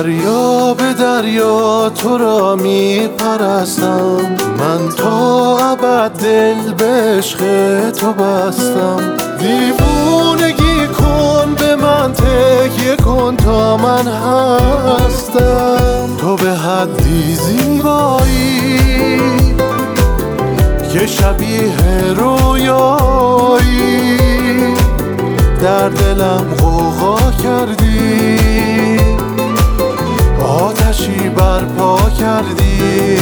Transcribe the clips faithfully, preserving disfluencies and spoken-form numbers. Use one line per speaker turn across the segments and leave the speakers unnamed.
دریا به دریا تو را می پرستم، من تا ابد دل به عشق تو بستم. دیوونگی کن به من تکیه کن تا من هستم. تو به حدی زیبایی که شبیه رویایی، در دلم غوغا کردی، آتشی برپا کردی.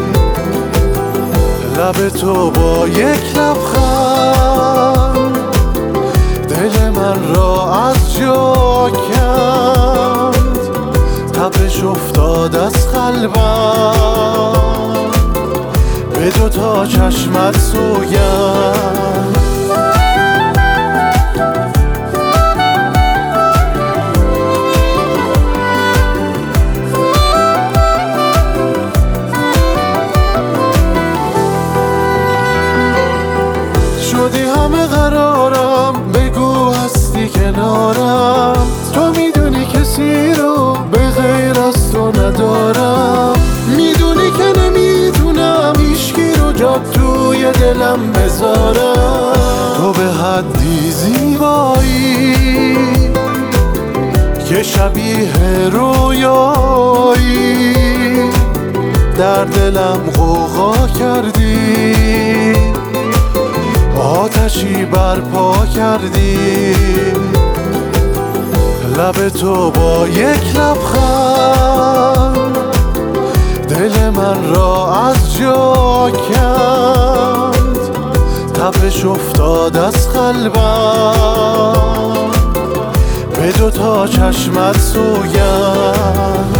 لب تو با یک لبخند دل من را از جا کند، تپش افتاد از قلبم به دو تا چشمت سوگند. شدی همه قرارم، بگو هستی کنارم. تو میدونی کسی رو به غیر از تو ندارم، میدونی که نمیتونم هیچکی رو جا توی دلم بذارم. تو به حدی زیبایی که شبیه رویایی، در دلم غوغا کردی، آتشی برپا کردی. لب تو با یک لبخند دل من را از جا کند، تپش افتاد از قلبم به دو تا چشمت سوگند.